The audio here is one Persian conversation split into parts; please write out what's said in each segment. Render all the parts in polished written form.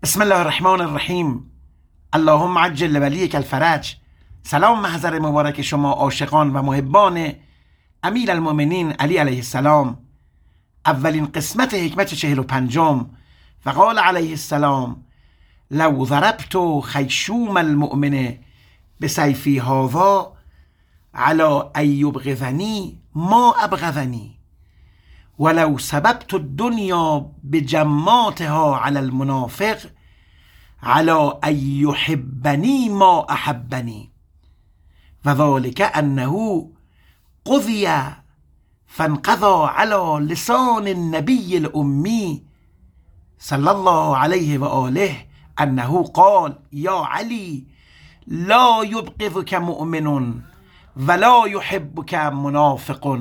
بسم الله الرحمن الرحیم. اللهم عجل لولیک الفرج. سلام محضر مبارک شما عاشقان و محبان امیر المؤمنین علی علیه السلام. اولین قسمت حکمت 45. فقال علیه السلام: لو ضربت خیشوم المؤمن بسیفی هذا على ان یبغضنی ما ابغضنی ولو سببت الدنیا بجماتها على المنافق على ان يحبني ما احبني وذلك انه قضي فانقضى على لسان النبي الأمي صلى الله عليه وآله انه قال: يا علي لا يبغضك مؤمن ولا يحبك منافق.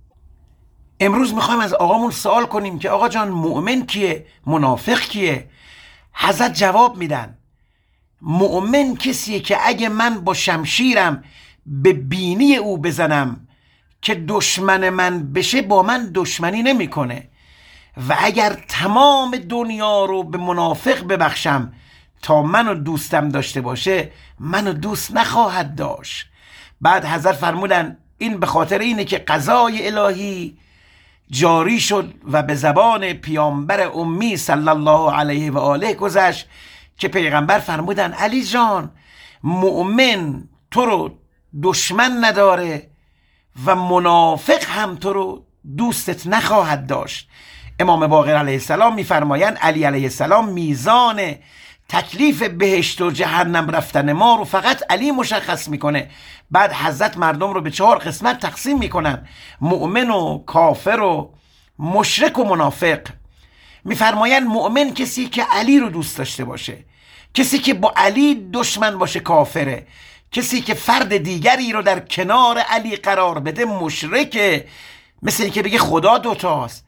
امروز میخوایم از آقامون سوال کنیم که آقا جان، مؤمن کیه؟ منافق کیه؟ حضرت جواب میدن: مؤمن کسیه که اگه من با شمشیرم به بینی او بزنم که دشمن من بشه با من دشمنی نمیکنه، و اگر تمام دنیا رو به منافق ببخشم تا منو دوستم داشته باشه منو دوست نخواهد داشت. بعد حضرت فرمودن این به خاطر اینه که قضای الهی جاری شد و به زبان پیامبر امی صلی الله علیه و آله گذشت که پیغمبر فرمودن: علی جان، مؤمن تو رو دشمن نداره و منافق هم تو رو دوستت نخواهد داشت. امام باقر علیه السلام میفرمایند علی علیه السلام میزان تکلیف بهشت و جهنم رفتن ما رو فقط علی مشخص میکنه. بعد حضرت مردم رو به 4 قسمت تقسیم میکنن: مؤمن و کافر و مشرک و منافق. میفرمایند مؤمن کسی که علی رو دوست داشته باشه، کسی که با علی دشمن باشه کافره، کسی که فرد دیگری رو در کنار علی قرار بده مشرکه، مثل اینکه بگه خدا دوتاست.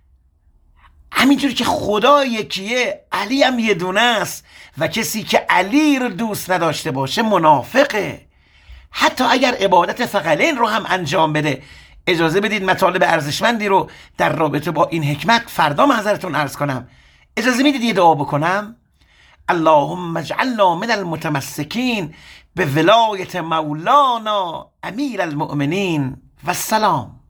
همینجوری که خدا یکیه علی هم یه دونه است، و کسی که علی رو دوست نداشته باشه منافقه. حتی اگر عبادت ثقلین رو هم انجام بده. اجازه بدید مطالب ارزشمندی رو در رابطه با این حکمت فردا محضرتون عرض کنم. اجازه میدید یه دعا بکنم؟ اللهم اجعلنا من المتمسکین به ولایت مولانا امیر المؤمنین و السلام.